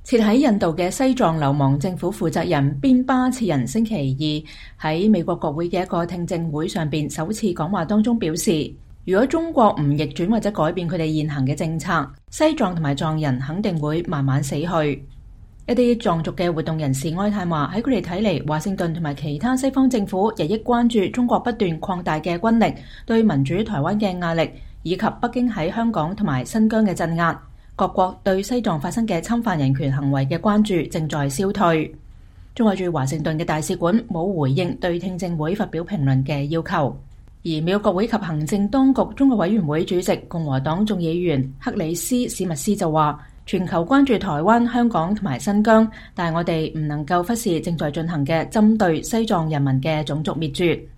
設喺印度嘅西藏流亡政府負責人邊巴切仁星期二喺美國國會嘅一個聽證會上邊首次講話當中表示，如果中國唔逆轉或者改變佢哋現行嘅政策，西藏同埋藏人肯定會慢慢死去。一啲藏族嘅活動人士哀嘆話，喺佢哋睇嚟，華盛頓同埋其他西方政府日益關注中國不斷擴大嘅軍力對民主台灣嘅壓力，以及北京喺香港同埋新疆嘅鎮壓。各國對西藏發生嘅侵犯人權行為嘅關注正在消退。中國駐華盛頓嘅大使館冇回應對聽證會發表評論嘅要求。而美國國會及行政當局中國委員會主席共和黨眾議員克里斯史密斯就話，全球關注台灣、香港同埋新疆，但係我哋唔能夠忽視正在進行嘅針對西藏人民嘅種族滅絕。